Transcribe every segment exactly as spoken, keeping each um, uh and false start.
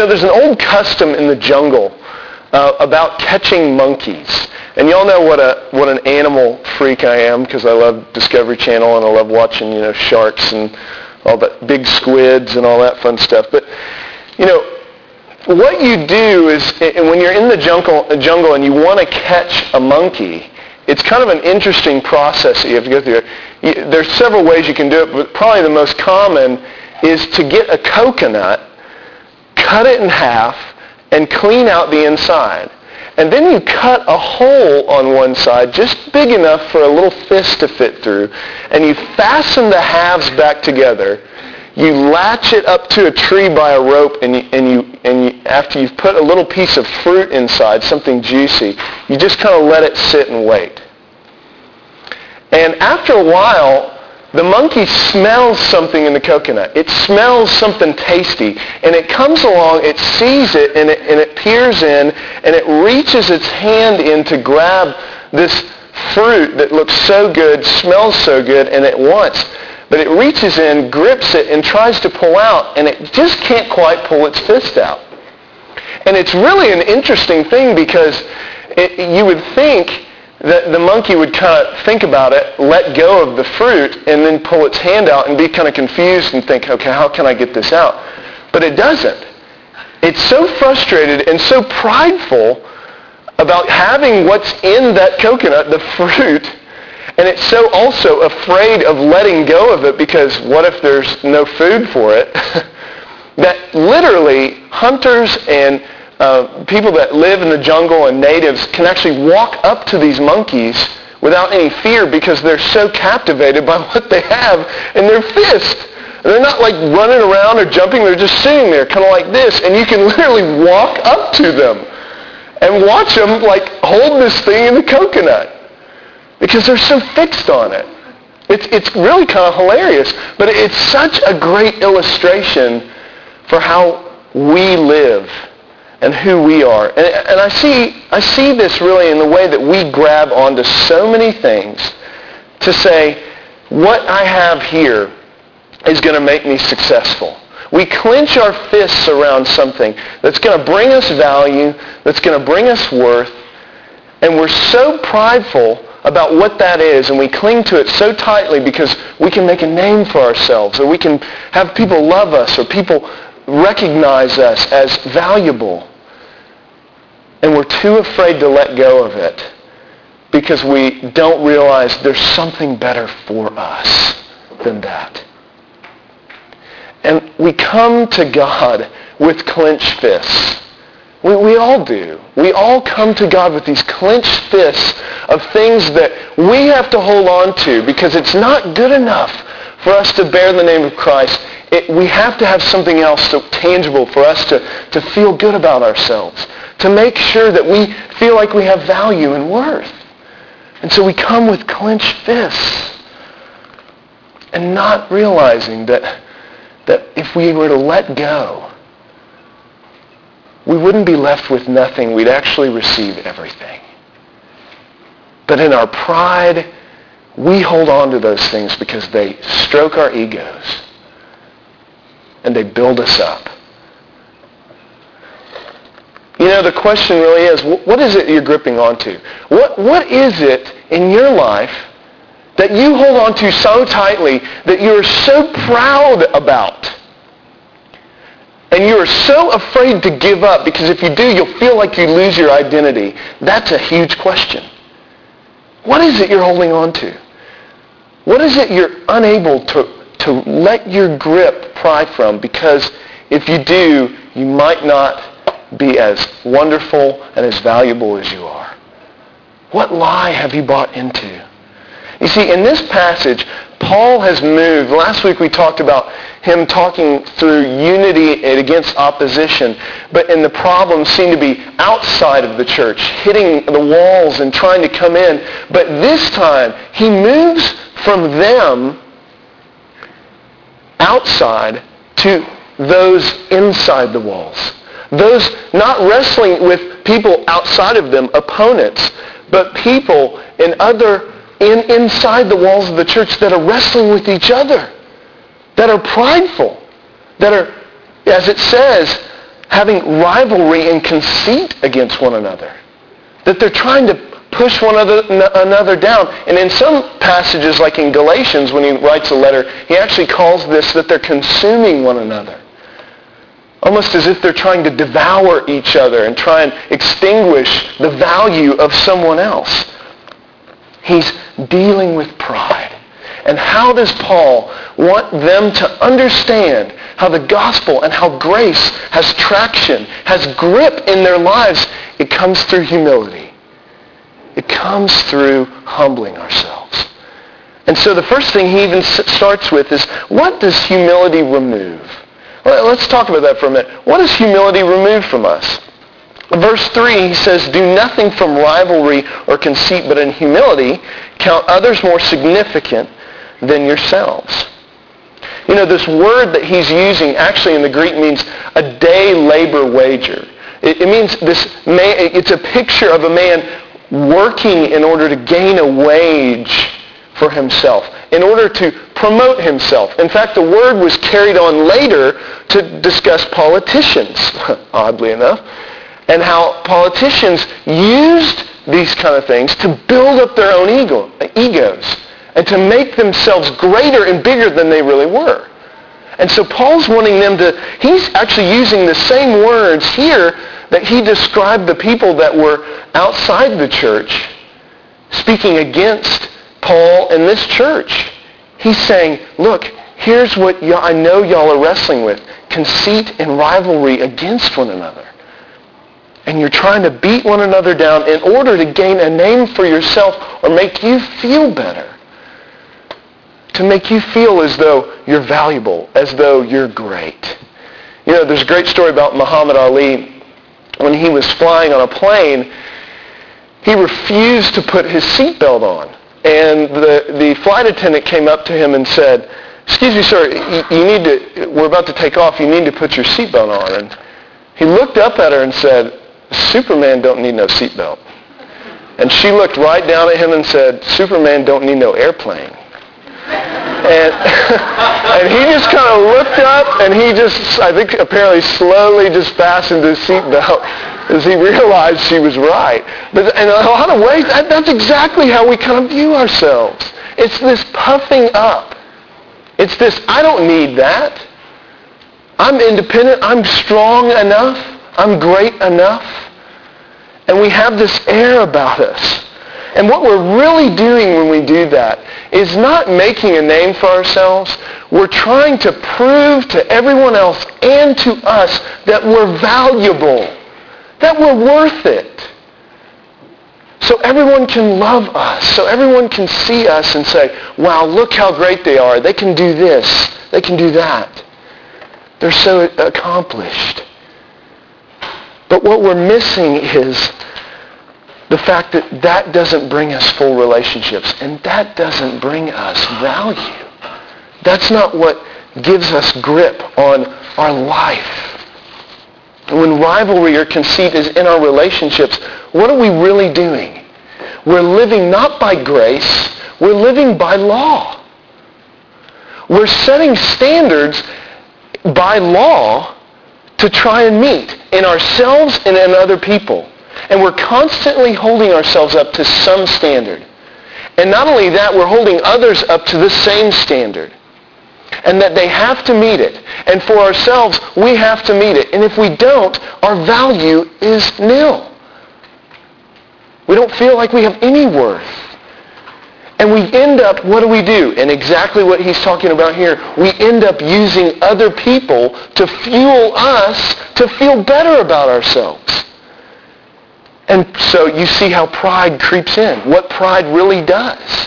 there's an old custom in the jungle uh, about catching monkeys. And y'all know what a what an animal freak I am, because I love Discovery Channel and I love watching, you know, sharks and all that, big squids and all that fun stuff. But, you know, what you do is, and when you're in the jungle, jungle and you want to catch a monkey, it's kind of an interesting process that you have to go through. You, there's several ways you can do it, but probably the most common is to get a coconut, cut it in half, and clean out the inside. And then you cut a hole on one side, just big enough for a little fist to fit through, and you fasten the halves back together. You latch it up to a tree by a rope, and you, and you, and you, after you've put a little piece of fruit inside, something juicy, you just kind of let it sit and wait. And after a while, the monkey smells something in the coconut. It smells something tasty, and it comes along, it sees it, and it, and it peers in, and it reaches its hand in to grab this fruit that looks so good, smells so good, and it wants. But it reaches in, grips it, and tries to pull out, and it just can't quite pull its fist out. And it's really an interesting thing, because it, you would think that the monkey would kind of think about it, let go of the fruit, and then pull its hand out and be kind of confused and think, okay, how can I get this out? But it doesn't. It's so frustrated and so prideful about having what's in that coconut, the fruit, and it's so also afraid of letting go of it, because what if there's no food for it? That literally hunters and Uh, people that live in the jungle and natives can actually walk up to these monkeys without any fear, because they're so captivated by what they have in their fist. And they're not like running around or jumping, they're just sitting there kind of like this, and you can literally walk up to them and watch them like hold this thing in the coconut, because they're so fixed on it. It's, it's really kind of hilarious, but it's such a great illustration for how we live and who we are. And, and I see I see this really in the way that we grab onto so many things to say, what I have here is going to make me successful. We clench our fists around something that's going to bring us value, that's going to bring us worth, and we're so prideful about what that is, and we cling to it so tightly because we can make a name for ourselves, or we can have people love us, or people recognize us as valuable. And we're too afraid to let go of it because we don't realize there's something better for us than that. And we come to God with clenched fists. We, we all do. We all come to God with these clenched fists of things that we have to hold on to, because it's not good enough for us to bear the name of Christ. It, we have to have something else so tangible for us to, to feel good about ourselves, to make sure that we feel like we have value and worth. And so we come with clenched fists and not realizing that, that if we were to let go, we wouldn't be left with nothing. We'd actually receive everything. But in our pride, we hold on to those things because they stroke our egos and they build us up. You know, the question really is, what is it you're gripping onto? What, what is it in your life that you hold on to so tightly, that you're so proud about, and you're so afraid to give up, because if you do, you'll feel like you lose your identity? That's a huge question. What is it you're holding on to? What is it you're unable to, to let your grip pry from? Because if you do, you might not be as wonderful and as valuable as you are. What lie have you bought into? You see, in this passage, Paul has moved. Last week we talked about him talking through unity and against opposition, but and the problems seem to be outside of the church, hitting the walls and trying to come in. But this time, he moves from them outside to those inside the walls. Those not wrestling with people outside of them, opponents, but people in other in inside the walls of the church that are wrestling with each other, that are prideful, that are, as it says, having rivalry and conceit against one another. That they're trying to push one another, another down. And in some passages, like in Galatians, when he writes a letter, he actually calls this that they're consuming one another. Almost as if they're trying to devour each other and try and extinguish the value of someone else. He's dealing with pride. And how does Paul want them to understand how the gospel and how grace has traction, has grip in their lives? It comes through humility. It comes through humbling ourselves. And so the first thing he even starts with is, what does humility remove? Well, let's talk about that for a minute. What does humility remove from us? Verse three, he says, do nothing from rivalry or conceit, but in humility count others more significant than yourselves. You know, this word that he's using actually in the Greek means a day labor wager. It, it means this, man, it's a picture of a man working in order to gain a wage for himself, in order to promote himself. In fact, the word was carried on later to discuss politicians, oddly enough, and how politicians used these kind of things to build up their own ego, egos and to make themselves greater and bigger than they really were. And so Paul's wanting them to, he's actually using the same words here that he described the people that were outside the church, speaking against Paul and this church. He's saying, look, here's what y'all, I know y'all are wrestling with, conceit and rivalry against one another. And you're trying to beat one another down in order to gain a name for yourself or make you feel better. To make you feel as though you're valuable, as though you're great. You know, there's a great story about Muhammad Ali. When he was flying on a plane, he refused to put his seatbelt on. And the, the flight attendant came up to him and said, excuse me, sir, you, you need to, we're about to take off, you need to put your seatbelt on. And he looked up at her and said, Superman don't need no seatbelt. And she looked right down at him and said, Superman don't need no airplane. And, and he just kind of looked up and he just, I think apparently slowly just fastened his seatbelt as he realized she was right. But in a lot of ways, that, that's exactly how we kind of view ourselves. It's this puffing up. It's this, I don't need that. I'm independent. I'm strong enough. I'm great enough. And we have this air about us. And what we're really doing when we do that is not making a name for ourselves. We're trying to prove to everyone else and to us that we're valuable, that we're worth it. So everyone can love us, so everyone can see us and say, wow, look how great they are. They can do this. They can do that. They're so accomplished. But what we're missing is the fact that that doesn't bring us full relationships, and that doesn't bring us value. That's not what gives us grip on our life. And when rivalry or conceit is in our relationships, what are we really doing? We're living not by grace, we're living by law. We're setting standards by law to try and meet in ourselves and in other people. And we're constantly holding ourselves up to some standard. And not only that, we're holding others up to the same standard. And that they have to meet it. And for ourselves, we have to meet it. And if we don't, our value is nil. We don't feel like we have any worth. And we end up, what do we do? And exactly what he's talking about here. We end up using other people to fuel us to feel better about ourselves. And so you see how pride creeps in. What pride really does.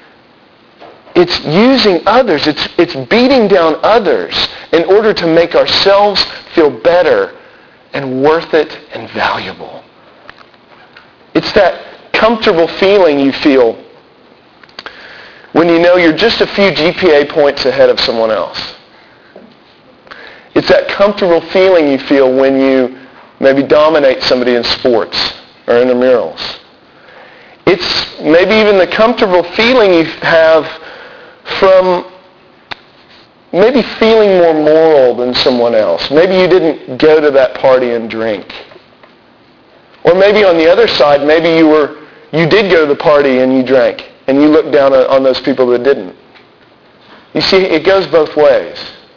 It's using others. It's, it's beating down others in order to make ourselves feel better and worth it and valuable. It's that comfortable feeling you feel when you know you're just a few G P A points ahead of someone else. It's that comfortable feeling you feel when you maybe dominate somebody in sports or intramurals. It's maybe even the comfortable feeling you have from maybe feeling more moral than someone else. Maybe you didn't go to that party and drink. Or maybe on the other side, maybe you were you did go to the party and you drank, and you looked down on, on those people that didn't. You see, it goes both ways.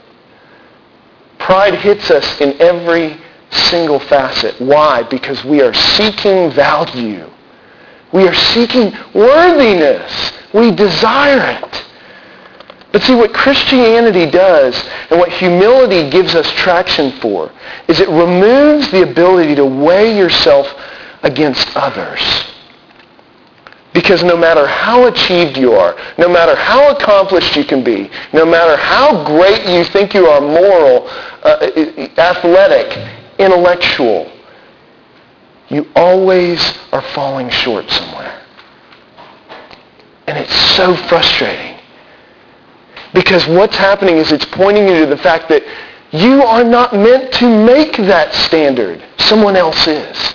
Pride hits us in every single facet. Why? Because we are seeking value. We are seeking worthiness. We desire it. But see, what Christianity does and what humility gives us traction for is it removes the ability to weigh yourself against others. Because no matter how achieved you are, no matter how accomplished you can be, no matter how great you think you are moral, uh, athletic, intellectual, you always are falling short somewhere. And it's so frustrating. Because what's happening is it's pointing you to the fact that you are not meant to make that standard. Someone else is.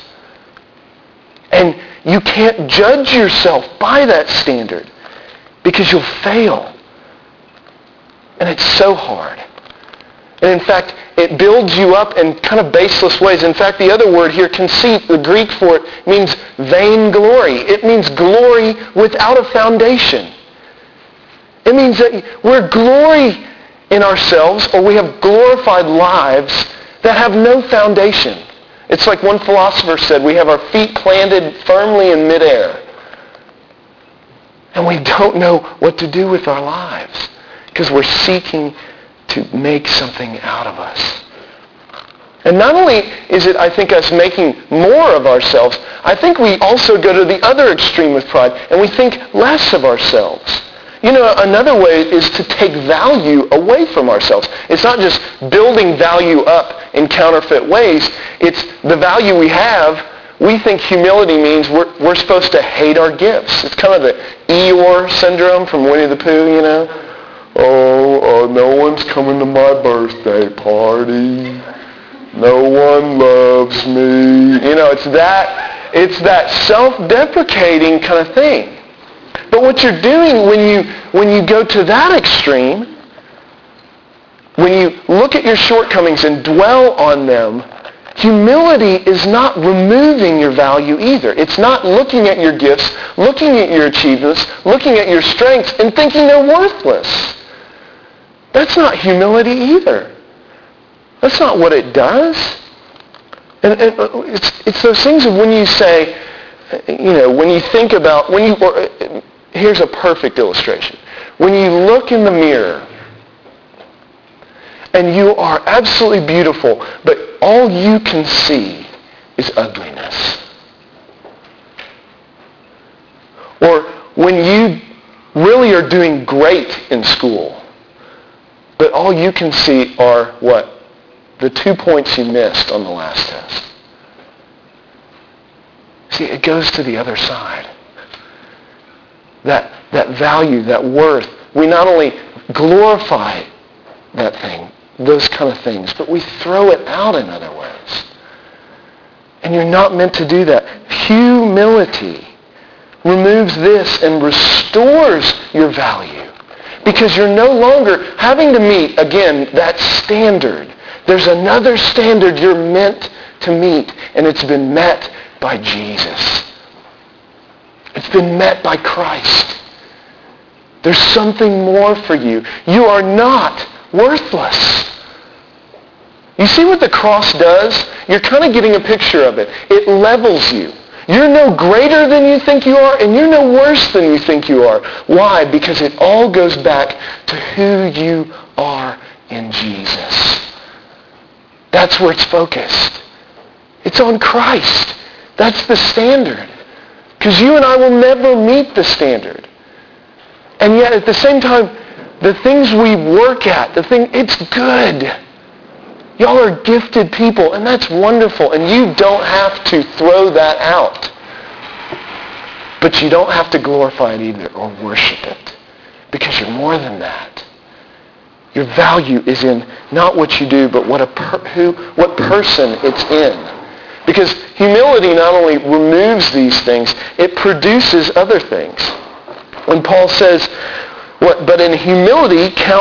And you can't judge yourself by that standard because you'll fail. And it's so hard. And in fact, it builds you up in kind of baseless ways. In fact, the other word here, conceit, the Greek for it, means vain glory. It means glory without a foundation. It means that we're glory in ourselves, or we have glorified lives that have no foundation. It's like one philosopher said, we have our feet planted firmly in midair. And we don't know what to do with our lives because we're seeking to make something out of us. And not only is it, I think, us making more of ourselves, I think we also go to the other extreme with pride and we think less of ourselves. You know, another way is to take value away from ourselves. It's not just building value up in counterfeit ways. It's the value we have. We think humility means we're, we're supposed to hate our gifts. It's kind of the Eeyore syndrome from Winnie the Pooh, you know. Oh, uh, no one's coming to my birthday party. No one loves me. You know, it's that, it's that self-deprecating kind of thing. But what you're doing when you when you go to that extreme, when you look at your shortcomings and dwell on them, humility is not removing your value either. It's not looking at your gifts, looking at your achievements, looking at your strengths and thinking they're worthless. That's not humility either. That's not what it does. And, and it's it's those things of when you say, you know, when you think about when you. Or, Here's a perfect illustration. When you look in the mirror and you are absolutely beautiful, but all you can see is ugliness. Or when you really are doing great in school, but all you can see are what? The two points you missed on the last test. See, it goes to the other side. That that value, that worth, we not only glorify that thing, those kind of things, but we throw it out in other ways. And you're not meant to do that. Humility removes this and restores your value because you're no longer having to meet, again, that standard. There's another standard you're meant to meet, and it's been met by Jesus. It's been met by Christ. There's something more for you. You are not worthless. You see what the cross does? You're kind of getting a picture of it. It levels you. You're no greater than you think you are, and you're no worse than you think you are. Why? Because it all goes back to who you are in Jesus. That's where it's focused. It's on Christ. That's the standard. Because you and I will never meet the standard. And yet at the same time, the things we work at, the thing, it's good. Y'all are gifted people, and that's wonderful. And you don't have to throw that out. But you don't have to glorify it either or worship it. Because you're more than that. Your value is in not what you do, but what a per, who, what person it's in. Because humility not only removes these things, it produces other things. When Paul says, "What? But in humility count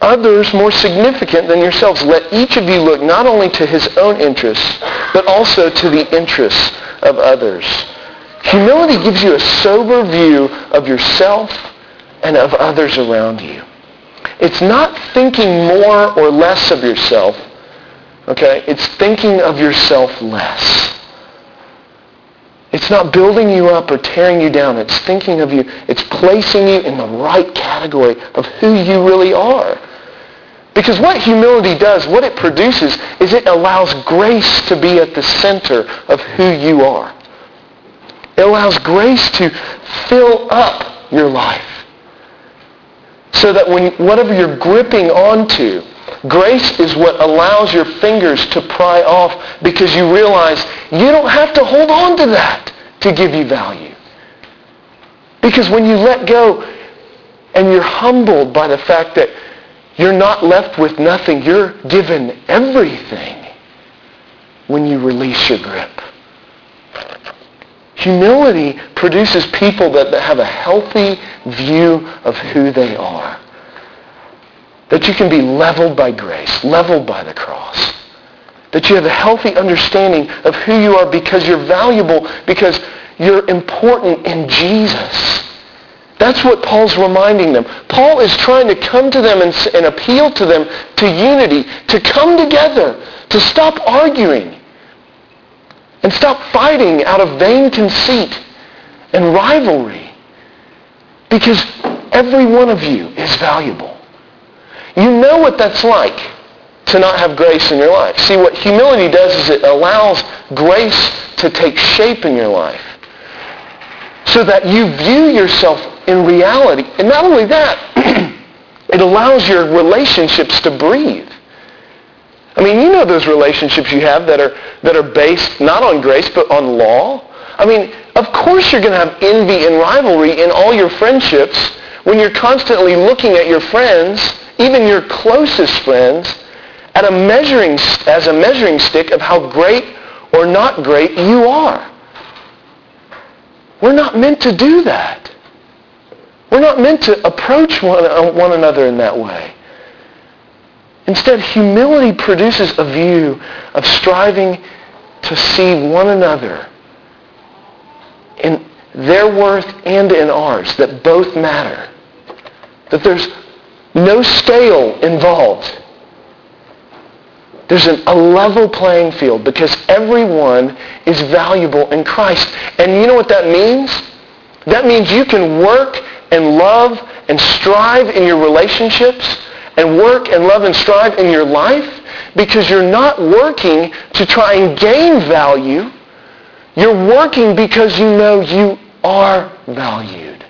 others more significant than yourselves. Let each of you look not only to his own interests, but also to the interests of others. Humility gives you a sober view of yourself and of others around you. It's not thinking more or less of yourself, okay? It's thinking of yourself less. It's not building you up or tearing you down. It's thinking of you. It's placing you in the right category of who you really are. Because what humility does, what it produces, is it allows grace to be at the center of who you are. It allows grace to fill up your life. So that when whatever you're gripping onto, grace is what allows your fingers to pry off, because you realize you don't have to hold on to that to give you value. Because when you let go and you're humbled by the fact that you're not left with nothing, you're given everything when you release your grip. Humility produces people that, that have a healthy view of who they are. That you can be leveled by grace, leveled by the cross. That you have a healthy understanding of who you are because you're valuable, because you're important in Jesus. That's what Paul's reminding them. Paul is trying to come to them and, and appeal to them to unity, to come together, to stop arguing, and stop fighting out of vain conceit and rivalry. Because every one of you is valuable. You know what that's like to not have grace in your life. See, what humility does is it allows grace to take shape in your life so that you view yourself in reality. And not only that, it allows your relationships to breathe. I mean, you know those relationships you have that are that are based not on grace but on law. I mean, of course you're going to have envy and rivalry in all your friendships when you're constantly looking at your friends, even your closest friends, at a measuring as a measuring stick of how great or not great you are. We're not meant to do that. We're not meant to approach one, one another in that way. Instead, humility produces a view of striving to see one another in their worth and in ours, that both matter. That there's no scale involved. There's an, a level playing field because everyone is valuable in Christ. And you know what that means? That means you can work and love and strive in your relationships and work and love and strive in your life because you're not working to try and gain value. You're working because you know you are valued.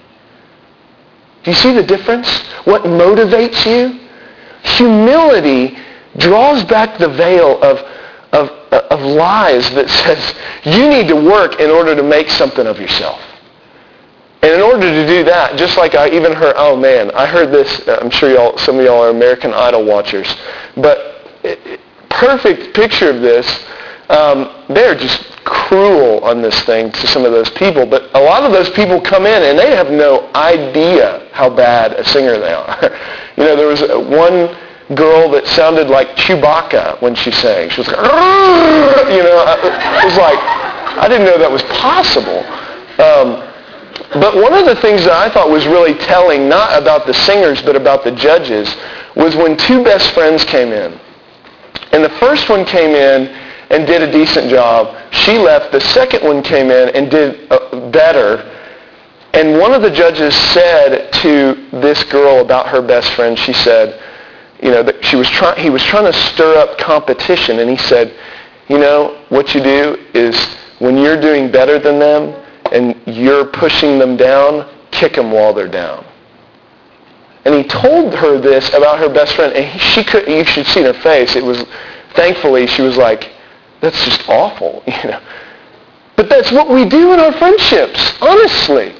Do you see the difference? What motivates you? Humility draws back the veil of, of, of lies that says you need to work in order to make something of yourself. And in order to do that, just like I even heard, oh man, I heard this, I'm sure y'all, some of y'all are American Idol watchers, but it, it, perfect picture of this, um, they're just cruel on this thing to some of those people, but a lot of those people come in and they have no idea how bad a singer they are. You know, there was one girl that sounded like Chewbacca when she sang. She was like, you know, it was like, I didn't know that was possible. Um, But one of the things that I thought was really telling, not about the singers, but about the judges, was when two best friends came in. And the first one came in and did a decent job. She left. The second one came in and did uh, better. And one of the judges said to this girl about her best friend, she said, you know, that she was trying, he was trying to stir up competition. And he said, you know, what you do is when you're doing better than them, and you're pushing them down, kick them while they're down. And he told her this about her best friend, and she could, you should see her face. It was, thankfully, she was like, that's just awful, you know. But that's what we do in our friendships, honestly.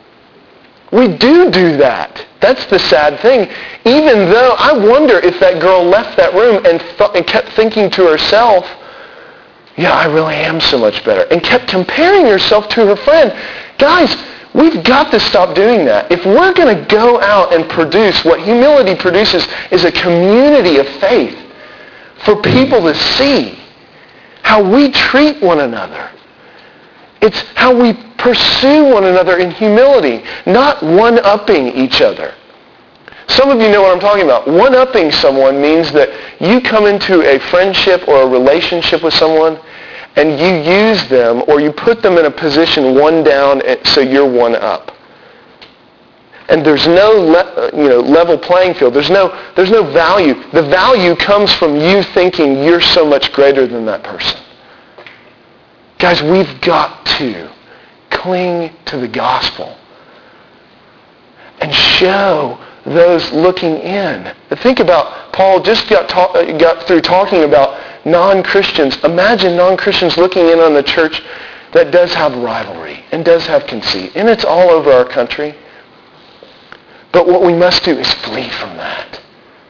We do do that. That's the sad thing. Even though I wonder if that girl left that room and, th- and kept thinking to herself, yeah, I really am so much better. And kept comparing herself to her friend. Guys, We've got to stop doing that. If we're going to go out and produce, what humility produces is a community of faith for people to see how we treat one another. It's how we pursue one another in humility, not one-upping each other. Some of you know what I'm talking about. One-upping someone means that you come into a friendship or a relationship with someone and you use them or you put them in a position one down so you're one up. And there's no le- you know, level playing field. There's no, there's no value. The value comes from you thinking you're so much greater than that person. Guys, we've got to cling to the gospel and show those looking in. Think about, Paul just got, ta- got through talking about non-Christians. Imagine non-Christians looking in on the church that does have rivalry and does have conceit. And it's all over our country. But what we must do is flee from that.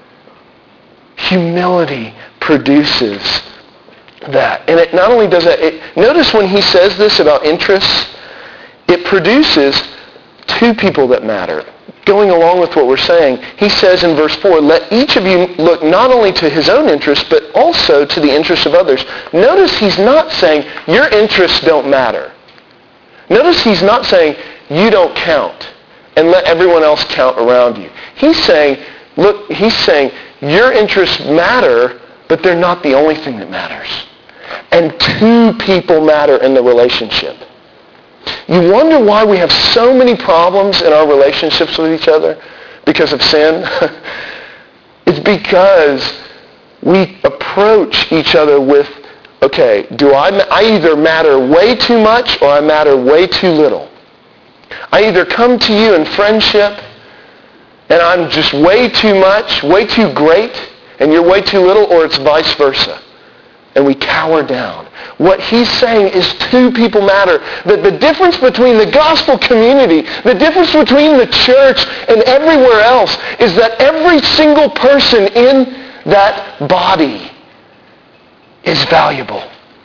Humility produces that. And it not only does that, it, notice when he says this about interests, it produces two people that matter. Going along with what we're saying, he says in verse four, let each of you look not only to his own interests, but also to the interests of others. Notice he's not saying your interests don't matter. Notice he's not saying you don't count and let everyone else count around you. He's saying, look, he's saying your interests matter, but they're not the only thing that matters. And two people matter in the relationship. You wonder why we have so many problems in our relationships with each other because of sin? It's because we approach each other with, okay, do I, I either matter way too much or I matter way too little. I either come to you in friendship and I'm just way too much, way too great, and you're way too little, or it's vice versa. And we cower down. What he's saying is two people matter. That the difference between the gospel community, the difference between the church and everywhere else is that every single person in that body is valuable.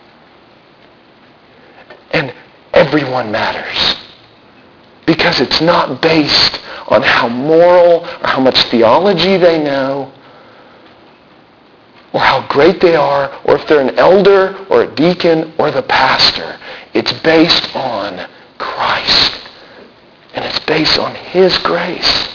And everyone matters. Because it's not based on how moral or how much theology they know, or how great they are, or if they're an elder or a deacon or the pastor. It's based on Christ. And it's based on his grace.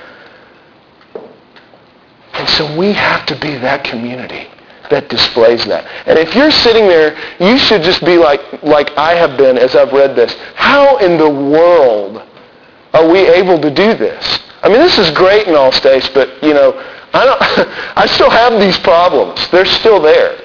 And so we have to be that community that displays that. And if you're sitting there, you should just be like, like I have been as I've read this. How in the world are we able to do this? I mean, this is great and all, Stace, but, you know, I don't, I still have these problems. They're still there.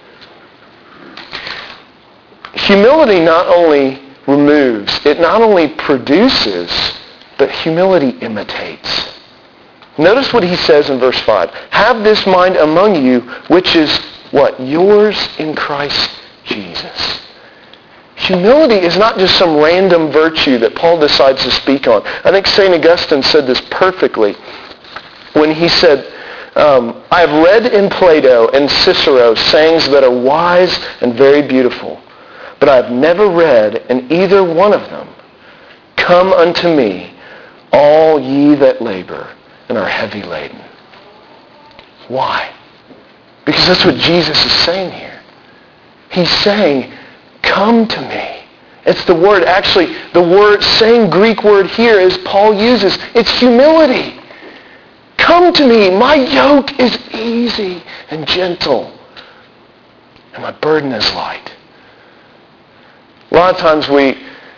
Humility not only removes, it not only produces, but humility imitates. Notice what he says in verse five. Have this mind among you, which is what? Yours in Christ Jesus. Humility is not just some random virtue that Paul decides to speak on. I think Saint Augustine said this perfectly when he said, um, I have read in Plato and Cicero sayings that are wise and very beautiful, but I have never read in either one of them, come unto me, all ye that labor and are heavy laden. Why? Because that's what Jesus is saying here. He's saying, come to me. It's the word, actually, the word, same Greek word here as Paul uses. It's humility. Come to me. My yoke is easy and gentle, and my burden is light. A lot of times we,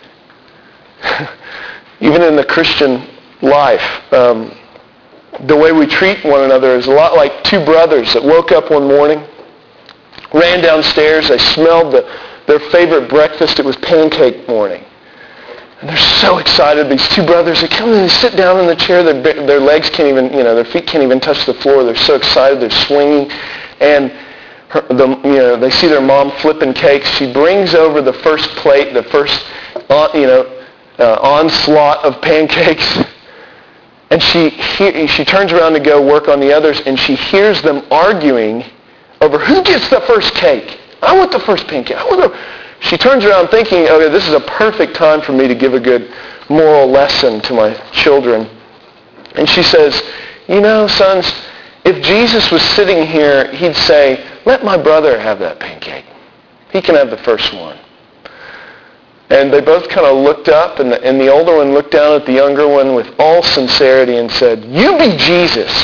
even in the Christian life, um, the way we treat one another is a lot like two brothers that woke up one morning, ran downstairs, they smelled the, their favorite breakfast. It was pancake morning. And they're so excited. These two brothers, they come and they sit down in the chair. Their, their legs can't even, you know, their feet can't even touch the floor. They're so excited. They're swinging. And her, the, you know, they see their mom flipping cakes. She brings over the first plate, the first, uh, you know, uh, onslaught of pancakes. And she he, she turns around to go work on the others, and she hears them arguing over who gets the first cake. I want the first pancake. I want the... She turns around thinking, okay, this is a perfect time for me to give a good moral lesson to my children. And she says, you know, sons, if Jesus was sitting here, he'd say, let my brother have that pancake. He can have the first one. And they both kind of looked up, and the, and the older one looked down at the younger one with all sincerity and said, you be Jesus.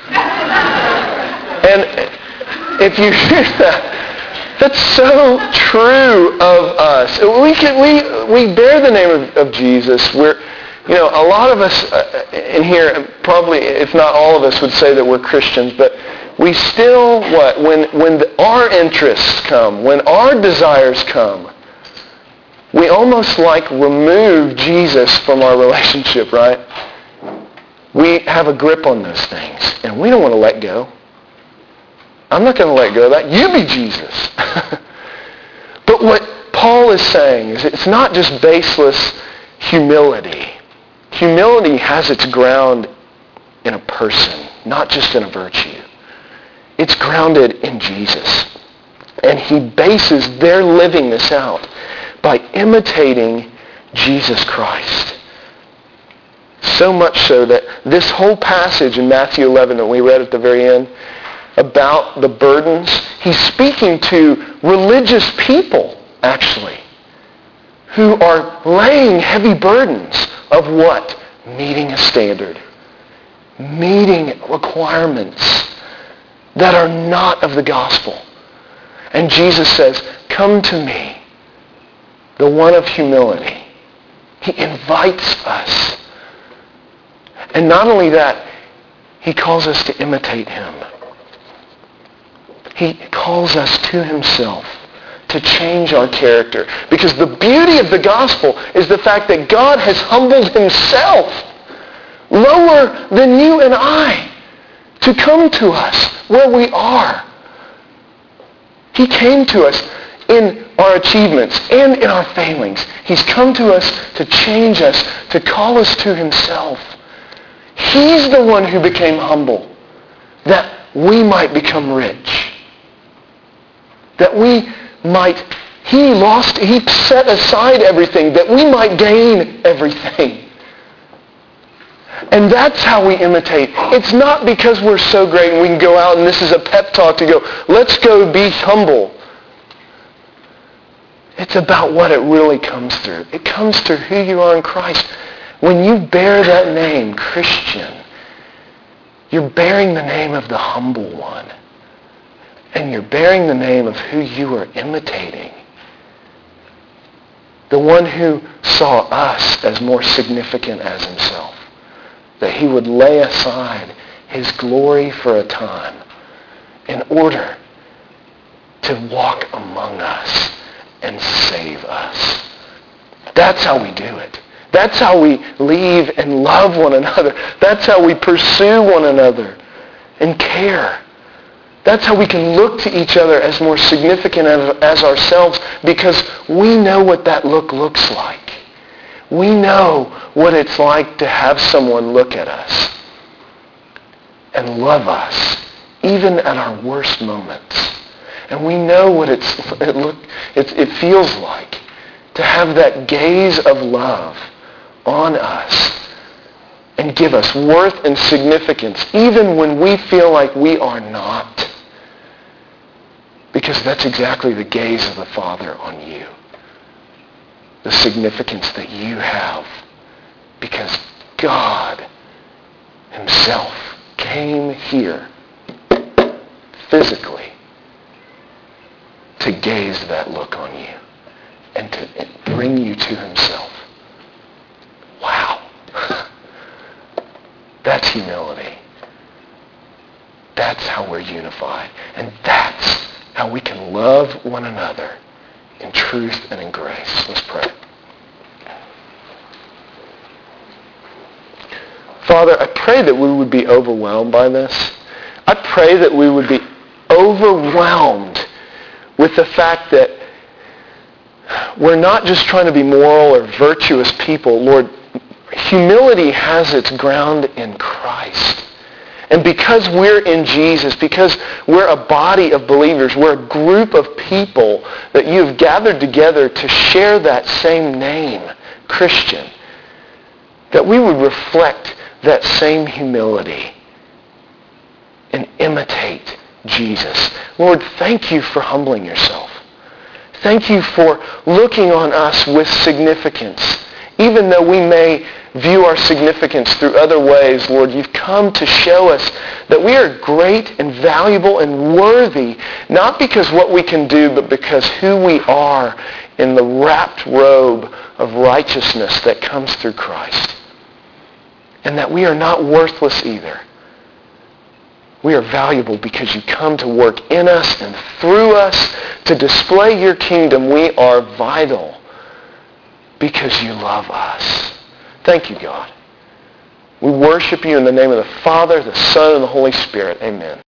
And if you hear that, that's so true of us. We can, we we bear the name of, of Jesus. We're, you know, a lot of us uh, in here, probably, if not all of us, would say that we're Christians, but we still, what, when, when the, our interests come, when our desires come, we almost like remove Jesus from our relationship, right? We have a grip on those things, and we don't want to let go. I'm not going to let go of that. You be Jesus. But what Paul is saying is it's not just baseless humility. Humility has its ground in a person, not just in a virtue. It's grounded in Jesus. And he bases their living this out by imitating Jesus Christ. So much so that this whole passage in Matthew eleven that we read at the very end about the burdens, he's speaking to religious people, actually, who are laying heavy burdens of what? Meeting a standard. Meeting requirements that are not of the gospel. And Jesus says, come to me, the one of humility. He invites us. And not only that, he calls us to imitate him. He calls us to himself to change our character. Because the beauty of the gospel is the fact that God has humbled himself lower than you and I to come to us where we are. He came to us in our achievements and in our failings. He's come to us to change us, to call us to himself. He's the one who became humble, that we might become rich. That we might, he lost, he set aside everything, that we might gain everything. And that's how we imitate. It's not because we're so great and we can go out and this is a pep talk to go, let's go be humble. It's about what it really comes through. It comes through who you are in Christ. When you bear that name, Christian, you're bearing the name of the humble one. And you're bearing the name of who you are imitating. The one who saw us as more significant as himself. That he would lay aside his glory for a time in order to walk among us and save us. That's how we do it. That's how we leave and love one another. That's how we pursue one another and care. That's how we can look to each other as more significant as, as ourselves, because we know what that look looks like. We know what it's like to have someone look at us and love us, even at our worst moments. And we know what it's, it, look, it, it feels like to have that gaze of love on us and give us worth and significance, even when we feel like we are not. Because that's exactly the gaze of the Father on you. The significance that you have. Because God himself came here physically to gaze that look on you and to bring you to himself. Wow. That's humility. That's how we're unified. And that's how we can love one another in truth and in grace. Let's pray. Father, I pray that we would be overwhelmed by this. I pray that we would be overwhelmed with the fact that we're not just trying to be moral or virtuous people. Lord, humility has its ground in Christ. And because we're in Jesus, because we're a body of believers, we're a group of people that you've gathered together to share that same name, Christian, that we would reflect that same humility and imitate Jesus. Lord, thank you for humbling yourself. Thank you for looking on us with significance. Even though we may view our significance through other ways, Lord, you've come to show us that we are great and valuable and worthy, not because what we can do, but because who we are in the wrapped robe of righteousness that comes through Christ. And that we are not worthless either. We are valuable because you come to work in us and through us to display your kingdom. We are vital because you love us. Thank you, God. We worship you in the name of the Father, the Son, and the Holy Spirit. Amen.